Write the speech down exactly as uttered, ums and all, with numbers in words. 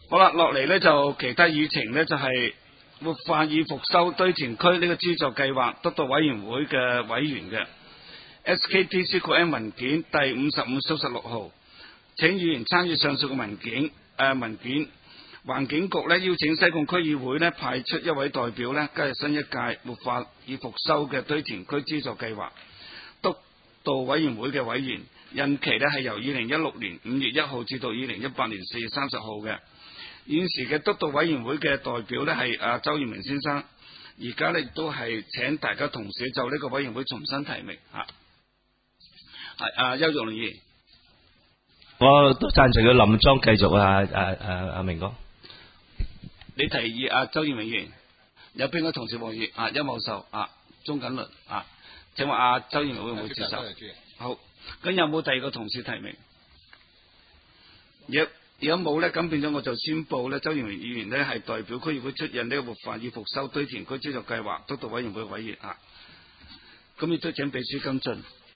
好啦，落嚟咧就其他議程咧就係、是、活化與復修堆填區呢個資助計劃督導委員會嘅委員嘅 S K T C 括 M 文件第五十五收十六號，請議員參與上述嘅文件誒、呃、文件。環境局咧邀請西貢區議會咧派出一位代表咧加入新一屆活化與復修嘅堆填區資助計劃督導委員會嘅委員，任期咧係由二零一六年五月一號至到二零一八年四月三十號嘅。現時嘅督導委員會嘅代表咧係阿周耀明先生，而家咧亦都係請大家同時就呢個委員會重新提名嚇。係阿邱玉龍議員， 我都贊成佢林莊繼續啊啊啊阿明哥。 你提議阿周耀明議員，有邊個同事同意？啊，邱茂壽啊，鍾錦麟啊，請問阿周耀明會唔會接受？好，咁有冇第二個同事提名？如果如果冇咧，咁變咗我就宣佈咧，周耀明議員咧係代表區議會出任呢個活化與復修堆填區資助計劃督導委員會委員啊。咁亦都請秘書跟進。